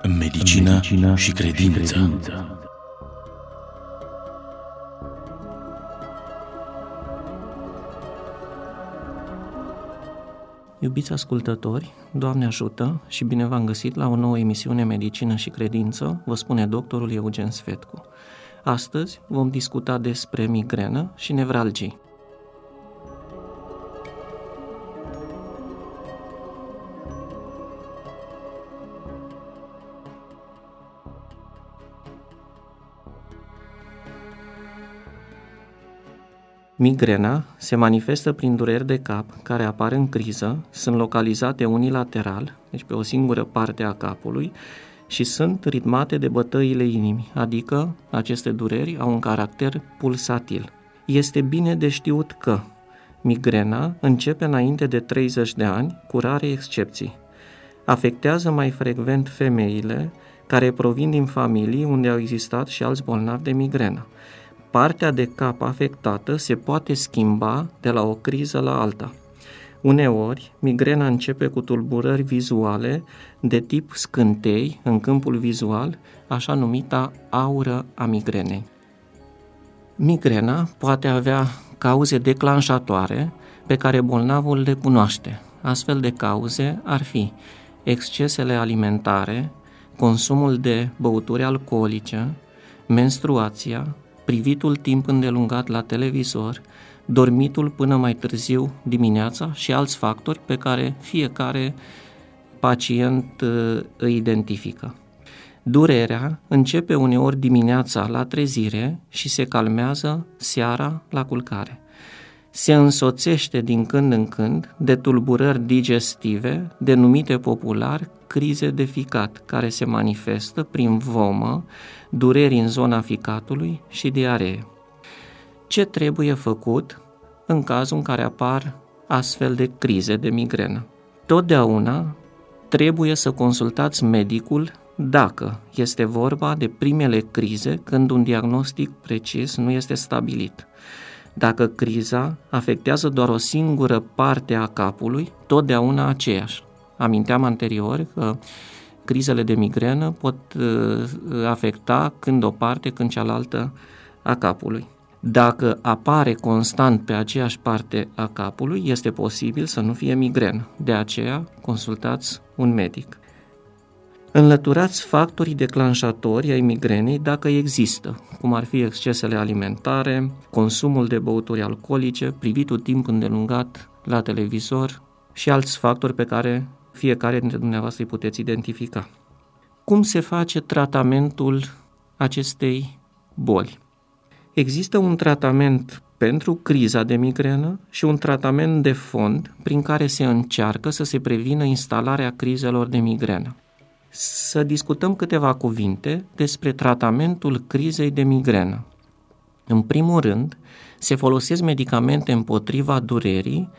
Medicină și credință. Iubiți ascultători, Doamne ajută și bine v-am găsit la o nouă emisiune Medicină și Credință, vă spune doctorul Eugen Sfetcu. Astăzi vom discuta despre migrenă și nevralgii. Migrena se manifestă prin dureri de cap care apar în criză, sunt localizate unilateral, deci pe o singură parte a capului, și sunt ritmate de bătăile inimii, adică aceste dureri au un caracter pulsatil. Este bine de știut că migrena începe înainte de 30 de ani, cu rare excepții. Afectează mai frecvent femeile care provin din familii unde au existat și alți bolnavi de migrenă. Partea de cap afectată se poate schimba de la o criză la alta. Uneori, migrena începe cu tulburări vizuale de tip scântei în câmpul vizual, așa numita aură a migrenei. Migrena poate avea cauze declanșatoare pe care bolnavul le cunoaște. Astfel de cauze ar fi excesele alimentare, consumul de băuturi alcoolice, menstruația, privitul timp îndelungat la televizor, dormitul până mai târziu dimineața și alți factori pe care fiecare pacient îi identifică. Durerea începe uneori dimineața la trezire și se calmează seara la culcare. Se însoțește din când în când de tulburări digestive, denumite popular crize de ficat, care se manifestă prin vomă, dureri în zona ficatului și diaree. Ce trebuie făcut în cazul în care apar astfel de crize de migrenă? Totdeauna trebuie să consultați medicul dacă este vorba de primele crize când un diagnostic precis nu este stabilit. Dacă criza afectează doar o singură parte a capului, totdeauna aceeași. Aminteam anterior că crizele de migrenă pot afecta când o parte, când cealaltă a capului. Dacă apare constant pe aceeași parte a capului, este posibil să nu fie migrenă. De aceea, consultați un medic. Înlăturați factorii declanșatori ai migrenei dacă există, cum ar fi excesele alimentare, consumul de băuturi alcoolice, privitul timp îndelungat la televizor și alți factori pe care fiecare dintre dumneavoastră îi puteți identifica. Cum se face tratamentul acestei boli? Există un tratament pentru criza de migrenă și un tratament de fond prin care se încearcă să se prevină instalarea crizelor de migrenă. Să discutăm câteva cuvinte despre tratamentul crizei de migrenă. În primul rând, se folosesc medicamente împotriva durerii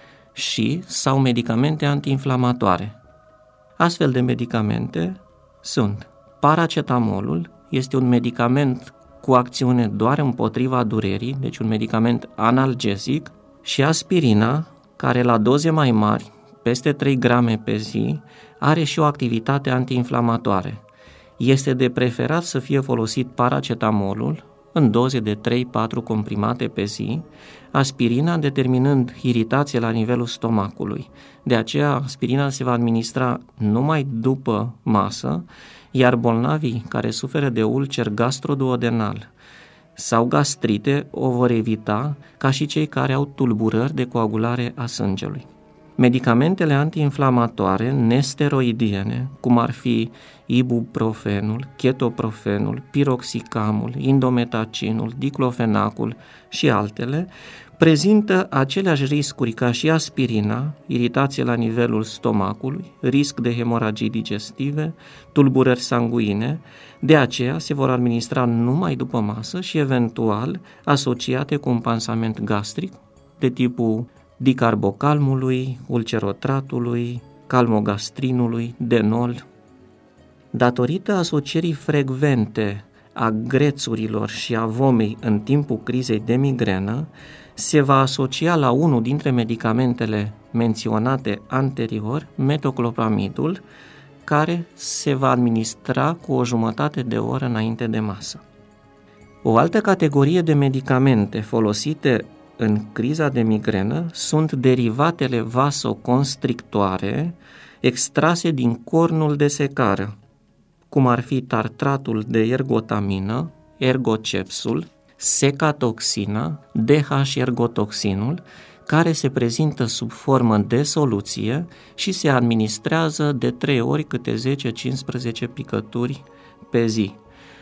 sau medicamente antiinflamatoare. Astfel de medicamente sunt paracetamolul, este un medicament cu acțiune doar împotriva durerii, deci un medicament analgesic, și aspirina, care la doze mai mari, peste 3 grame pe zi, are și o activitate antiinflamatoare. Este de preferat să fie folosit paracetamolul în doze de 3-4 comprimate pe zi, aspirina determinând iritație la nivelul stomacului. De aceea, aspirina se va administra numai după masă, iar bolnavii care suferă de ulcer gastroduodenal sau gastrite o vor evita, ca și cei care au tulburări de coagulare a sângelui. Medicamentele antiinflamatoare nesteroidiene, cum ar fi ibuprofenul, ketoprofenul, piroxicamul, indometacinul, diclofenacul și altele, prezintă aceleași riscuri ca și aspirina, iritație la nivelul stomacului, risc de hemoragii digestive, tulburări sanguine, de aceea se vor administra numai după masă și eventual asociate cu un pansament gastric de tipul dicarbocalmului, ulcerotratului, calmogastrinului, denol. Datorită asocierii frecvente a grețurilor și a vomei în timpul crizei de migrenă, se va asocia la unul dintre medicamentele menționate anterior, metoclopramidul, care se va administra cu o jumătate de oră înainte de masă. O altă categorie de medicamente folosite în criza de migrenă sunt derivatele vasoconstrictoare extrase din cornul de secară, cum ar fi tartratul de ergotamină, ergocepsul, secatoxina, DH-ergotoxinul, care se prezintă sub formă de soluție și se administrează de 3 ori câte 10-15 picături pe zi.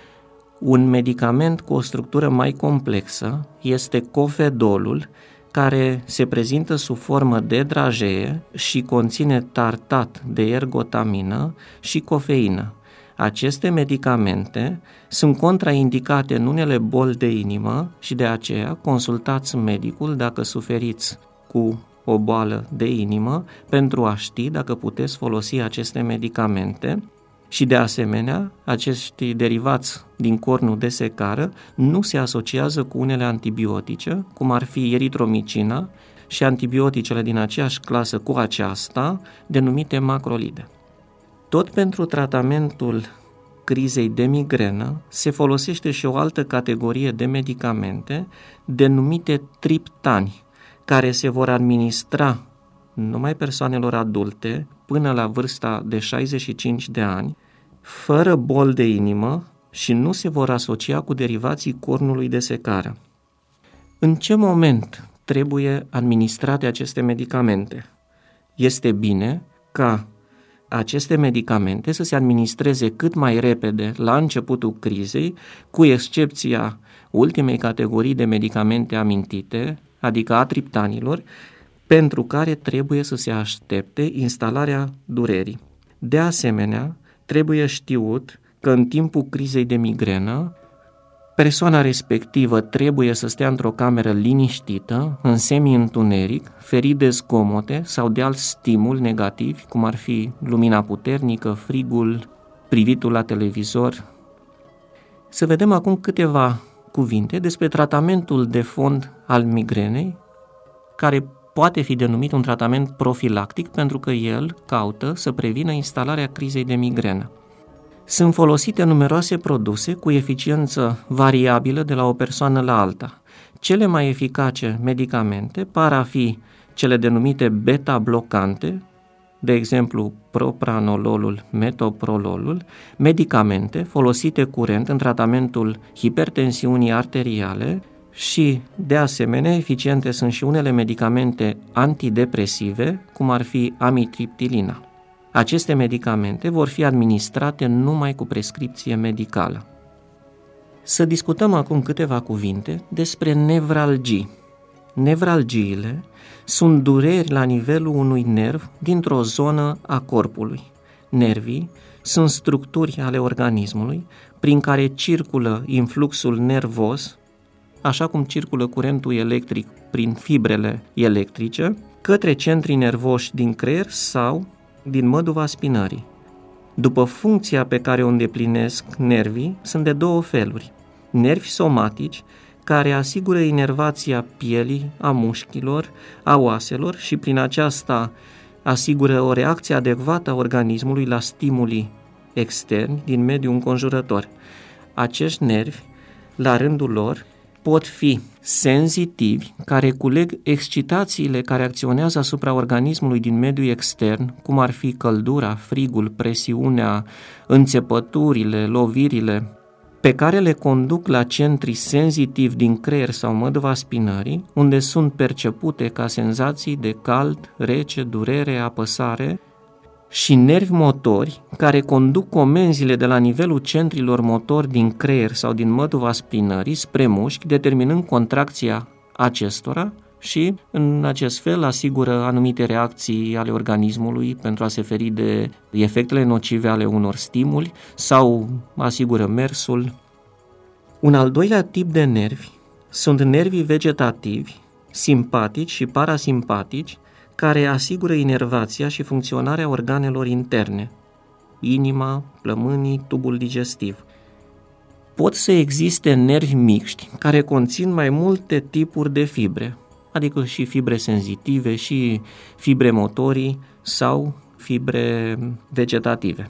Un medicament cu o structură mai complexă este cofedolul, care se prezintă sub formă de dragee și conține tartat de ergotamină și cofeină. Aceste medicamente sunt contraindicate în unele boli de inimă și de aceea consultați medicul dacă suferiți cu o boală de inimă pentru a ști dacă puteți folosi aceste medicamente. Și de asemenea, acești derivați din cornul de secară nu se asociază cu unele antibiotice, cum ar fi eritromicina și antibioticele din aceeași clasă cu aceasta, denumite macrolide. Tot pentru tratamentul crizei de migrenă se folosește și o altă categorie de medicamente denumite triptani, care se vor administra numai persoanelor adulte până la vârsta de 65 de ani, fără boli de inimă și nu se vor asocia cu derivații cornului de secară. În ce moment trebuie administrate aceste medicamente? Este bine ca aceste medicamente să se administreze cât mai repede la începutul crizei, cu excepția ultimei categorii de medicamente amintite, adică a triptanilor, pentru care trebuie să se aștepte instalarea durerii. De asemenea, trebuie știut că în timpul crizei de migrenă, persoana respectivă trebuie să stea într-o cameră liniștită, în semi-întuneric, ferit de zgomote sau de alți stimuli negativi, cum ar fi lumina puternică, frigul, privitul la televizor. Să vedem acum câteva cuvinte despre tratamentul de fond al migrenei, care poate fi denumit un tratament profilactic pentru că el caută să prevină instalarea crizei de migrenă. Sunt folosite numeroase produse cu eficiență variabilă de la o persoană la alta. Cele mai eficace medicamente par a fi cele denumite beta-blocante, de exemplu propranololul, metoprololul, medicamente folosite curent în tratamentul hipertensiunii arteriale și, de asemenea, eficiente sunt și unele medicamente antidepresive, cum ar fi amitriptilina. Aceste medicamente vor fi administrate numai cu prescripție medicală. Să discutăm acum câteva cuvinte despre nevralgii. Nevralgiile sunt dureri la nivelul unui nerv dintr-o zonă a corpului. Nervii sunt structuri ale organismului prin care circulă influxul nervos, așa cum circulă curentul electric prin fibrele electrice, către centrii nervoși din creier sau din măduva spinării. După funcția pe care o îndeplinesc nervii, sunt de două feluri. Nervi somatici, care asigură inervația pielii, a mușchilor, a oaselor și prin aceasta asigură o reacție adecvată a organismului la stimulii externi din mediul înconjurător. Acești nervi, la rândul lor, pot fi senzitivi, care culeg excitațiile care acționează asupra organismului din mediul extern, cum ar fi căldura, frigul, presiunea, înțepăturile, lovirile, pe care le conduc la centri senzitivi din creier sau măduva spinării, unde sunt percepute ca senzații de cald, rece, durere, apăsare, și nervi motori care conduc comenzile de la nivelul centrilor motori din creier sau din măduva spinării spre mușchi, determinând contracția acestora și, în acest fel, asigură anumite reacții ale organismului pentru a se feri de efectele nocive ale unor stimuli sau asigură mersul. Un al doilea tip de nervi sunt nervii vegetativi, simpatici și parasimpatici, care asigură inervația și funcționarea organelor interne, inima, plămânii, tubul digestiv. Pot să existe nervi mixti care conțin mai multe tipuri de fibre, adică și fibre senzitive și fibre motorii sau fibre vegetative.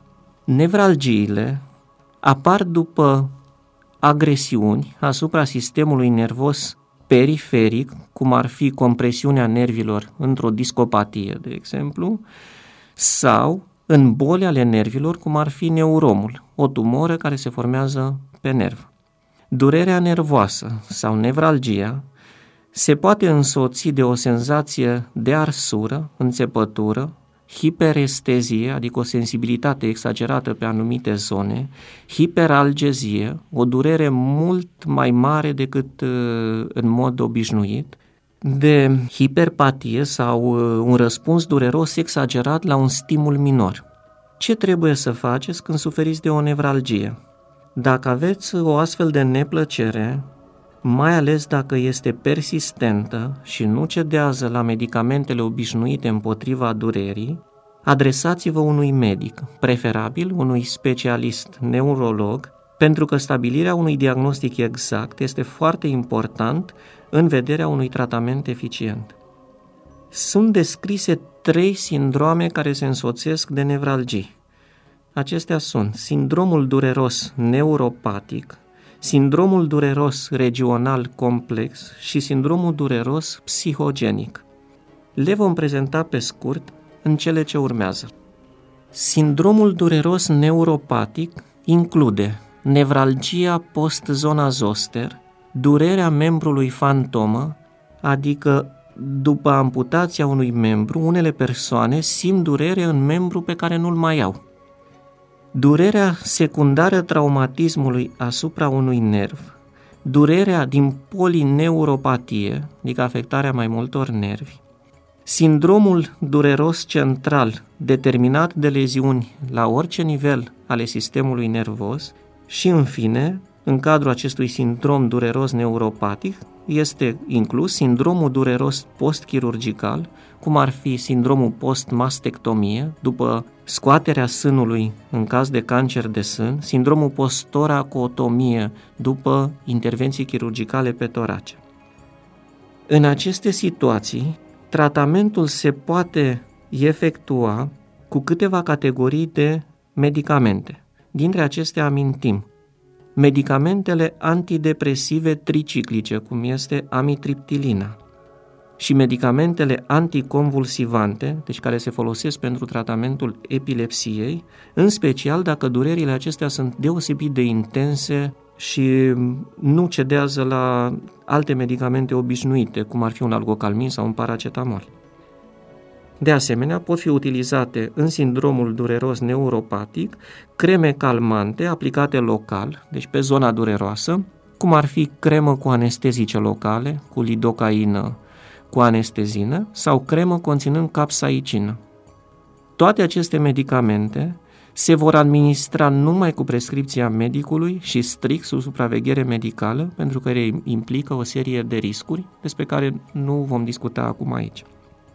Nevralgiile apar după agresiuni asupra sistemului nervos periferic, cum ar fi compresiunea nervilor într-o discopatie, de exemplu, sau în boli ale nervilor, cum ar fi neuromul, o tumoră care se formează pe nerv. Durerea nervoasă sau nevralgia se poate însoți de o senzație de arsură, înțepătură, hiperestezie, adică o sensibilitate exagerată pe anumite zone, hiperalgezie, o durere mult mai mare decât în mod obișnuit, de hiperpatie sau un răspuns dureros exagerat la un stimul minor. Ce trebuie să faceți când suferiți de o nevralgie? Dacă aveți o astfel de neplăcere, mai ales dacă este persistentă și nu cedează la medicamentele obișnuite împotriva durerii, adresați-vă unui medic, preferabil unui specialist neurolog, pentru că stabilirea unui diagnostic exact este foarte important în vederea unui tratament eficient. Sunt descrise 3 sindrome care se însoțesc de nevralgii. Acestea sunt sindromul dureros neuropatic, sindromul dureros regional complex și sindromul dureros psihogenic. Le vom prezenta pe scurt în cele ce urmează. Sindromul dureros neuropatic include nevralgia post-zona zoster, durerea membrului fantomă, adică după amputația unui membru, unele persoane simt durere în membru pe care nu-l mai au. Durerea secundară traumatismului asupra unui nerv, durerea din polineuropatie, adică afectarea mai multor nervi, sindromul dureros central determinat de leziuni la orice nivel ale sistemului nervos și, în fine, în cadrul acestui sindrom dureros neuropatic, este inclus sindromul dureros postchirurgical, cum ar fi sindromul post-mastectomie, după scoaterea sânului în caz de cancer de sân, sindromul post-toracotomie, după intervenții chirurgicale pe torace. În aceste situații, tratamentul se poate efectua cu câteva categorii de medicamente. Dintre acestea amintim medicamentele antidepresive triciclice, cum este amitriptilina, și medicamentele anticonvulsivante, deci care se folosesc pentru tratamentul epilepsiei, în special dacă durerile acestea sunt deosebit de intense și nu cedează la alte medicamente obișnuite, cum ar fi un algocalmin sau un paracetamol. De asemenea, pot fi utilizate în sindromul dureros neuropatic creme calmante aplicate local, deci pe zona dureroasă, cum ar fi cremă cu anestezice locale, cu lidocaină, cu anestezină sau cremă conținând capsaicină. Toate aceste medicamente se vor administra numai cu prescripția medicului și strict sub supraveghere medicală, pentru că ele implică o serie de riscuri despre care nu vom discuta acum aici.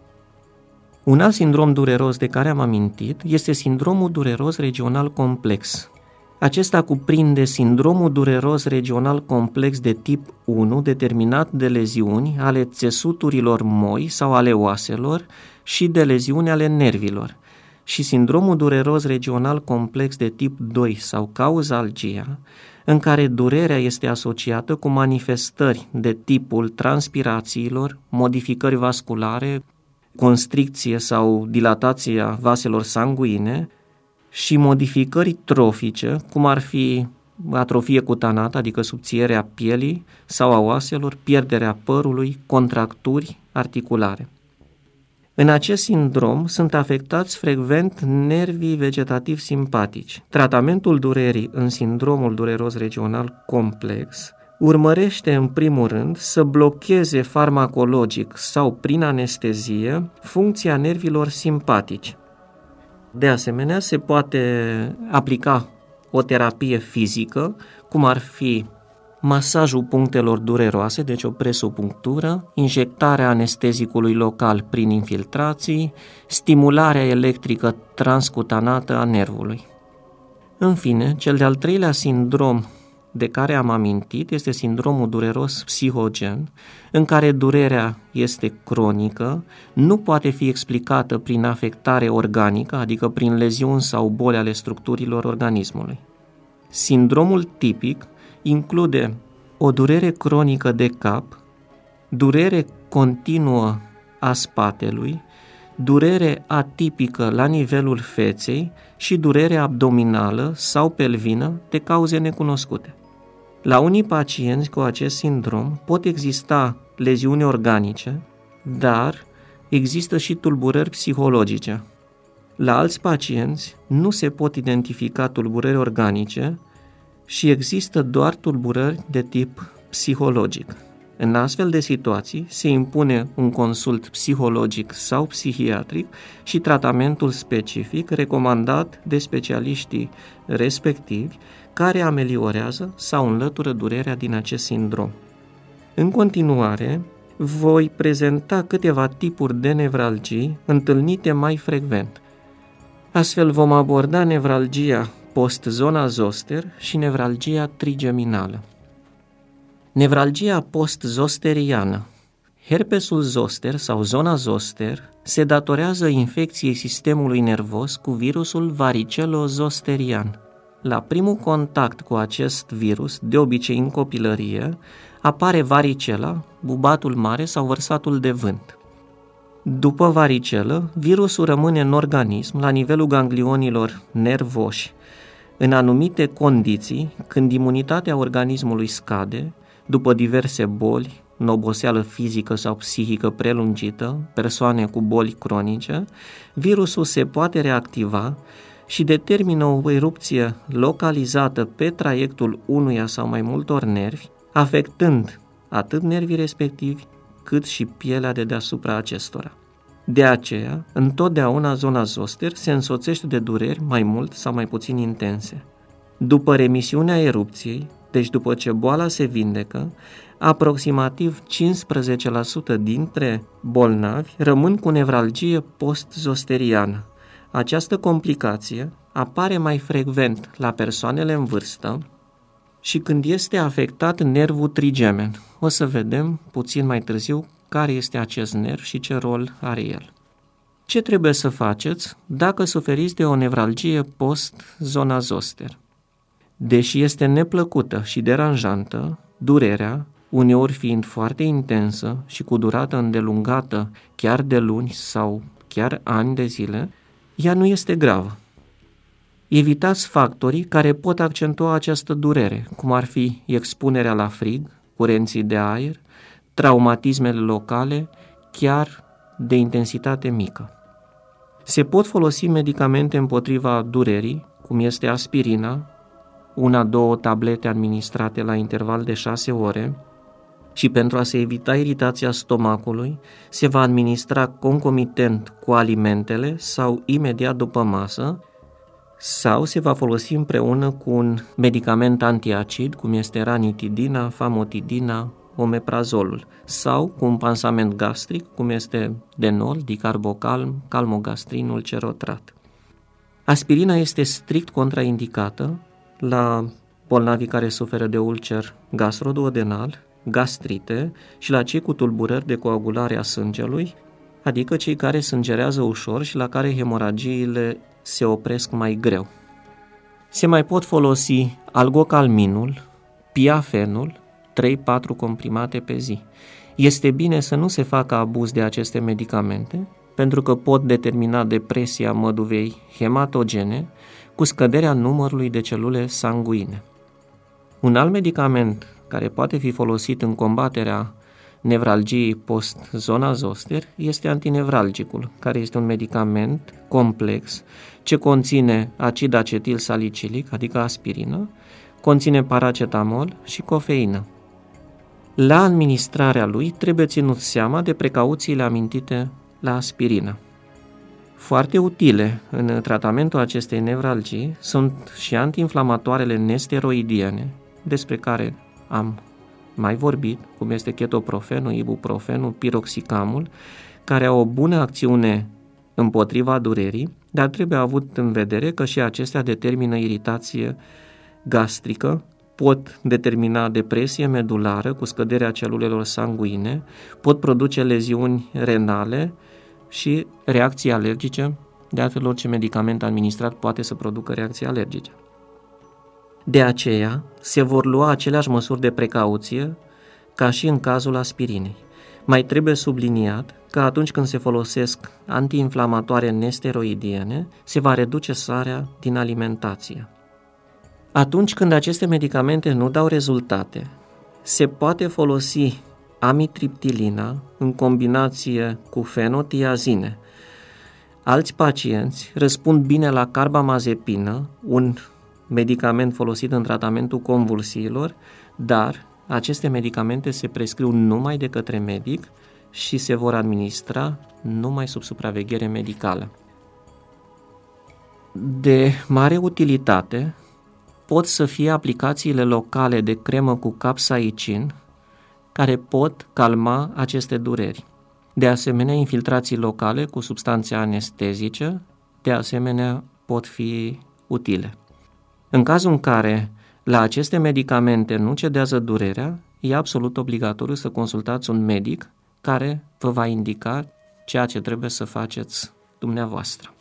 Un alt sindrom dureros de care am amintit este sindromul dureros regional complex. Acesta cuprinde sindromul dureros regional complex de tip 1, determinat de leziuni ale țesuturilor moi sau ale oaselor și de leziuni ale nervilor, și sindromul dureros regional complex de tip 2 sau cauzalgia, în care durerea este asociată cu manifestări de tipul transpirațiilor, modificări vasculare, constricție sau dilatația vaselor sanguine și modificări trofice, cum ar fi atrofie cutanată, adică subțierea pielii sau a oaselor, pierderea părului, contracturi articulare. În acest sindrom sunt afectați frecvent nervii vegetativ simpatici. Tratamentul durerii în sindromul dureros regional complex urmărește în primul rând să blocheze farmacologic sau prin anestezie funcția nervilor simpatici. De asemenea, se poate aplica o terapie fizică, cum ar fi masajul punctelor dureroase, deci o presopunctură, injectarea anestezicului local prin infiltrații, stimularea electrică transcutanată a nervului. În fine, cel de-al treilea sindrom de care am amintit este sindromul dureros psihogen, în care durerea este cronică, nu poate fi explicată prin afectare organică, adică prin leziuni sau boli ale structurilor organismului. Sindromul tipic include o durere cronică de cap, durere continuă a spatelui, durere atipică la nivelul feței și durere abdominală sau pelvină de cauze necunoscute. La unii pacienți cu acest sindrom pot exista leziuni organice, dar există și tulburări psihologice. La alți pacienți nu se pot identifica tulburări organice și există doar tulburări de tip psihologic. În astfel de situații se impune un consult psihologic sau psihiatric și tratamentul specific recomandat de specialiștii respectivi care ameliorează sau înlătură durerea din acest sindrom. În continuare, voi prezenta câteva tipuri de nevralgii întâlnite mai frecvent. Astfel vom aborda nevralgia post-zona zoster și nevralgia trigeminală. Nevralgia post-zosteriană. Herpesul zoster sau zona zoster se datorează infecției sistemului nervos cu virusul varicelo-zosterian. La primul contact cu acest virus, de obicei în copilărie, apare varicela, bubatul mare sau vărsatul de vânt. După varicelă, virusul rămâne în organism la nivelul ganglionilor nervoși. În anumite condiții, când imunitatea organismului scade, după diverse boli, în oboseală fizică sau psihică prelungită, persoane cu boli cronice, virusul se poate reactiva și determină o erupție localizată pe traiectul unuia sau mai multor nervi, afectând atât nervii respectivi, cât și pielea de deasupra acestora. De aceea, întotdeauna zona zoster se însoțește de dureri mai mult sau mai puțin intense. După remisiunea erupției, deci după ce boala se vindecă, aproximativ 15% dintre bolnavi rămân cu nevralgie post-zosteriană. Această complicație apare mai frecvent la persoanele în vârstă și când este afectat nervul trigemen. O să vedem puțin mai târziu care este acest nerv și ce rol are el. Ce trebuie să faceți dacă suferiți de o nevralgie post-zona zoster? Deși este neplăcută și deranjantă, durerea, uneori fiind foarte intensă și cu durată îndelungată, chiar de luni sau chiar ani de zile, ea nu este gravă. Evitați factorii care pot accentua această durere, cum ar fi expunerea la frig, curenții de aer, traumatismele locale, chiar de intensitate mică. Se pot folosi medicamente împotriva durerii, cum este aspirina, 1-2 tablete administrate la interval de 6 ore, și pentru a se evita iritația stomacului, se va administra concomitent cu alimentele sau imediat după masă, sau se va folosi împreună cu un medicament antiacid, cum este ranitidina, famotidina, omeprazolul, sau cu un pansament gastric, cum este Denol, dicarbocalm, calmogastrinul, cerotrat. Aspirina este strict contraindicată la bolnavii care suferă de ulcer gastroduodenal, gastrite și la cei cu tulburări de coagulare a sângelui, adică cei care sângerează ușor și la care hemoragiile se opresc mai greu. Se mai pot folosi algocalminul, piafenul, 3-4 comprimate pe zi. Este bine să nu se facă abuz de aceste medicamente, pentru că pot determina depresia măduvei hematogene cu scăderea numărului de celule sanguine. Un alt medicament care poate fi folosit în combaterea nevralgiei post-zona zoster este antinevralgicul, care este un medicament complex ce conține acid acetil salicilic, adică aspirină, conține paracetamol și cofeină. La administrarea lui trebuie ținut seama de precauțiile amintite la aspirină. Foarte utile în tratamentul acestei nevralgii sunt și antiinflamatoarele nesteroidiene, despre care am mai vorbit, cum este chetoprofenul, ibuprofenul, piroxicamul, care au o bună acțiune împotriva durerii, dar trebuie avut în vedere că și acestea determină iritație gastrică, pot determina depresie medulară cu scăderea celulelor sanguine, pot produce leziuni renale și reacții alergice. De altfel, orice medicament administrat poate să producă reacții alergice. De aceea, se vor lua aceleași măsuri de precauție ca și în cazul aspirinei. Mai trebuie subliniat că atunci când se folosesc antiinflamatoare nesteroidiene, se va reduce sarea din alimentație. Atunci când aceste medicamente nu dau rezultate, se poate folosi amitriptilina în combinație cu fenotiazine. Alți pacienți răspund bine la carbamazepină, un medicament folosit în tratamentul convulsiilor, dar aceste medicamente se prescriu numai de către medic și se vor administra numai sub supraveghere medicală. De mare utilitate pot să fie aplicațiile locale de cremă cu capsaicin, care pot calma aceste dureri. De asemenea, infiltrații locale cu substanțe anestezice, de asemenea, pot fi utile. În cazul în care la aceste medicamente nu cedează durerea, e absolut obligatoriu să consultați un medic care vă va indica ceea ce trebuie să faceți dumneavoastră.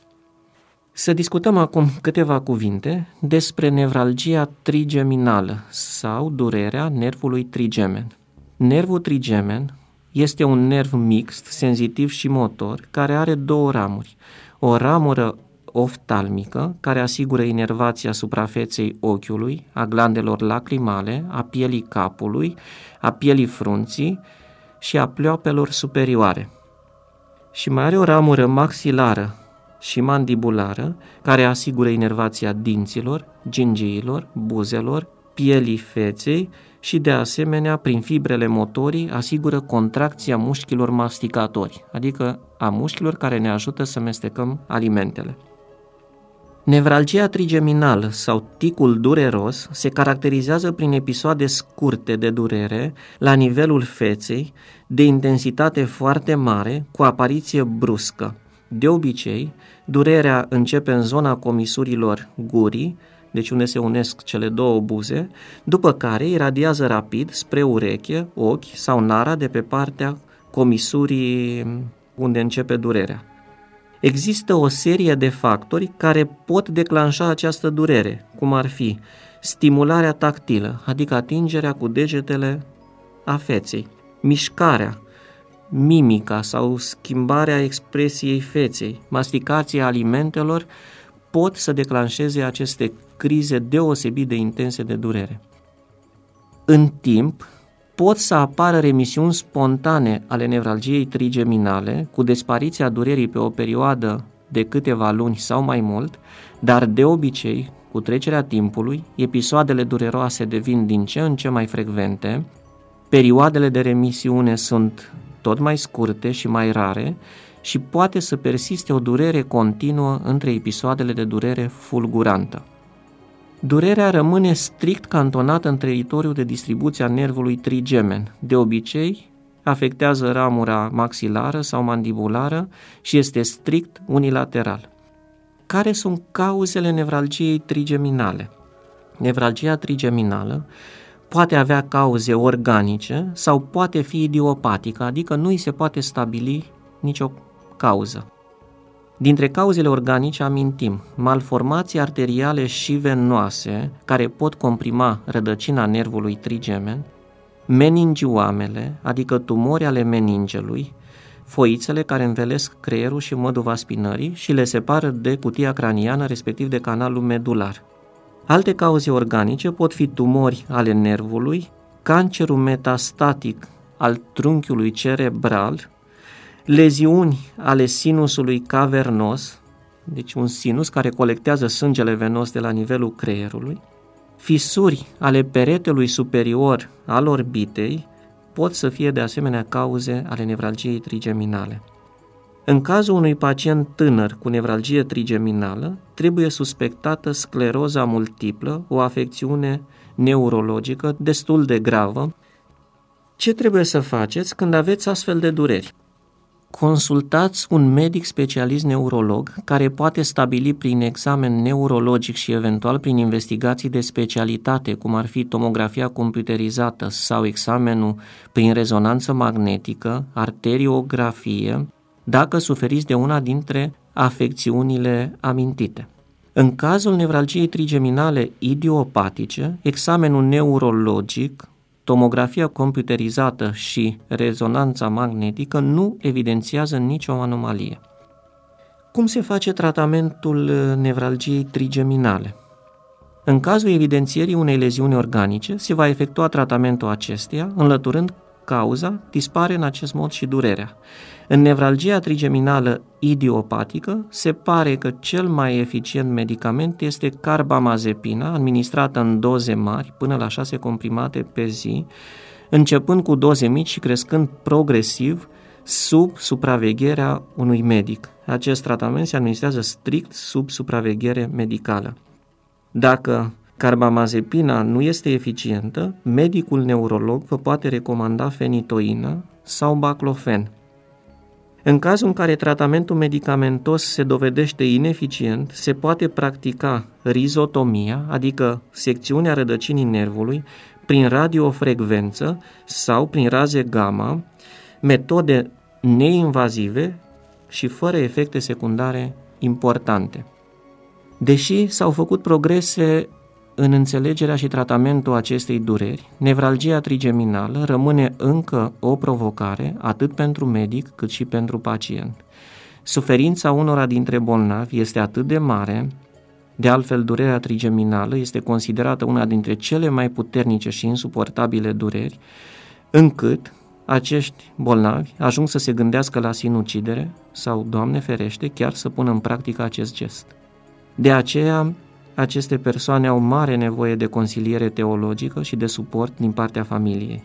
Să discutăm acum câteva cuvinte despre nevralgia trigeminală sau durerea nervului trigemen. Nervul trigemen este un nerv mixt, senzitiv și motor, care are două ramuri. O ramură oftalmică, care asigură inervația suprafeței ochiului, a glandelor lacrimale, a pielii capului, a pielii frunții și a pleoapelor superioare. Și mai are o ramură maxilară și mandibulară, care asigură inervația dinților, gingiilor, buzelor, pielii feței și, de asemenea, prin fibrele motorii, asigură contracția mușchilor masticatori, adică a mușchilor care ne ajută să mestecăm alimentele. Nevralgia trigeminală sau ticul dureros se caracterizează prin episoade scurte de durere la nivelul feței, de intensitate foarte mare, cu apariție bruscă. De obicei, durerea începe în zona comisurilor gurii, deci unde se unesc cele două buze, după care iradiază rapid spre ureche, ochi sau nara de pe partea comisurii unde începe durerea. Există o serie de factori care pot declanșa această durere, cum ar fi stimularea tactilă, adică atingerea cu degetele a feței, mișcarea, mimica sau schimbarea expresiei feței, masticația alimentelor pot să declanșeze aceste crize deosebit de intense de durere. În timp, pot să apară remisiuni spontane ale nevralgiei trigeminale cu dispariția durerii pe o perioadă de câteva luni sau mai mult, dar de obicei, cu trecerea timpului, episoadele dureroase devin din ce în ce mai frecvente, perioadele de remisiune sunt tot mai scurte și mai rare și poate să persiste o durere continuă între episoadele de durere fulgurantă. Durerea rămâne strict cantonată în teritoriul de distribuție a nervului trigemen. De obicei, afectează ramura maxilară sau mandibulară și este strict unilateral. Care sunt cauzele nevralgiei trigeminale? Nevralgia trigeminală poate avea cauze organice sau poate fi idiopatică, adică nu îi se poate stabili nicio cauză. Dintre cauzele organice amintim malformații arteriale și venoase care pot comprima rădăcina nervului trigemen, meningioamele, adică tumori ale meningelui, foițele care învelesc creierul și măduva spinării și le separă de cutia craniană, respectiv de canalul medular. Alte cauze organice pot fi tumori ale nervului, cancerul metastatic al trunchiului cerebral, leziuni ale sinusului cavernos, deci un sinus care colectează sângele venos de la nivelul creierului, fisuri ale peretelui superior al orbitei pot să fie de asemenea cauze ale nevralgiei trigeminale. În cazul unui pacient tânăr cu nevralgie trigeminală, trebuie suspectată scleroza multiplă, o afecțiune neurologică destul de gravă. Ce trebuie să faceți când aveți astfel de dureri? consultați un medic specialist neurolog care poate stabili prin examen neurologic și eventual prin investigații de specialitate, cum ar fi tomografia computerizată sau examenul prin rezonanță magnetică, arteriografie, dacă suferiți de una dintre afecțiunile amintite. În cazul nevralgiei trigeminale idiopatice, examenul neurologic, tomografia computerizată și rezonanța magnetică nu evidențiază nicio anomalie. Cum se face tratamentul nevralgiei trigeminale? În cazul evidențierii unei leziuni organice, se va efectua tratamentul acesteia, înlăturând cauza, dispare în acest mod și durerea. În nevralgia trigeminală idiopatică, se pare că cel mai eficient medicament este carbamazepina, administrată în doze mari, până la 6 comprimate pe zi, începând cu doze mici și crescând progresiv sub supravegherea unui medic. Acest tratament se administrează strict sub supraveghere medicală. Dacă carbamazepina nu este eficientă, medicul neurolog vă poate recomanda fenitoină sau baclofen. În cazul în care tratamentul medicamentos se dovedește ineficient, se poate practica rizotomia, adică secțiunea rădăcinii nervului, prin radiofrecvență sau prin raze gamma, metode neinvazive și fără efecte secundare importante. Deși s-au făcut progrese în înțelegerea și tratamentul acestei dureri, nevralgia trigeminală rămâne încă o provocare atât pentru medic cât și pentru pacient. Suferința unora dintre bolnavi este atât de mare, de altfel durerea trigeminală este considerată una dintre cele mai puternice și insuportabile dureri, încât acești bolnavi ajung să se gândească la sinucidere sau, Doamne ferește, chiar să pună în practică acest gest. De aceea, aceste persoane au mare nevoie de consiliere teologică și de suport din partea familiei.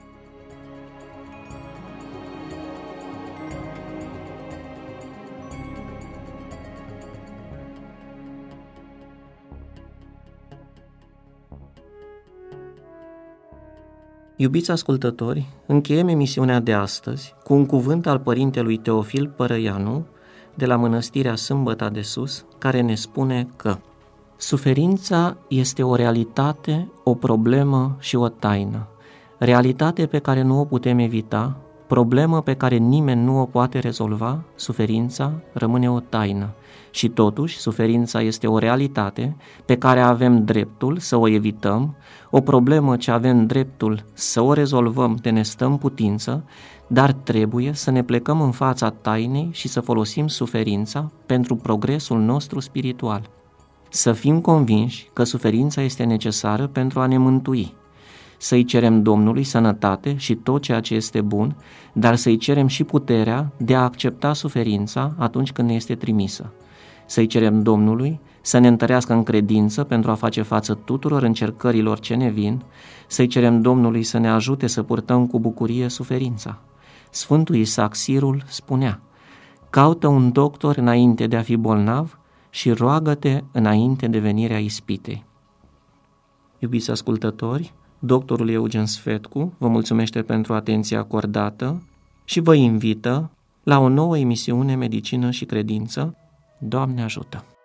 Iubiți ascultători, încheiem emisiunea de astăzi cu un cuvânt al părintelui Teofil Părăianu de la Mănăstirea Sâmbăta de Sus, care ne spune că suferința este o realitate, o problemă și o taină. Realitate pe care nu o putem evita, problemă pe care nimeni nu o poate rezolva, suferința rămâne o taină. Și totuși, suferința este o realitate pe care avem dreptul să o evităm, o problemă ce avem dreptul să o rezolvăm de ne stă în putință, dar trebuie să ne plecăm în fața tainei și să folosim suferința pentru progresul nostru spiritual. Să fim convinși că suferința este necesară pentru a ne mântui, să-i cerem Domnului sănătate și tot ceea ce este bun, dar să-i cerem și puterea de a accepta suferința atunci când ne este trimisă. Să-i cerem Domnului să ne întărească în credință pentru a face față tuturor încercărilor ce ne vin, să-i cerem Domnului să ne ajute să purtăm cu bucurie suferința. Sfântul Isaac Sirul spunea: caută un doctor înainte de a fi bolnav și roagă-te înainte de venirea ispitei. Iubiți ascultători, doctorul Eugen Sfetcu vă mulțumește pentru atenția acordată și vă invită la o nouă emisiune Medicină și Credință. Doamne ajută!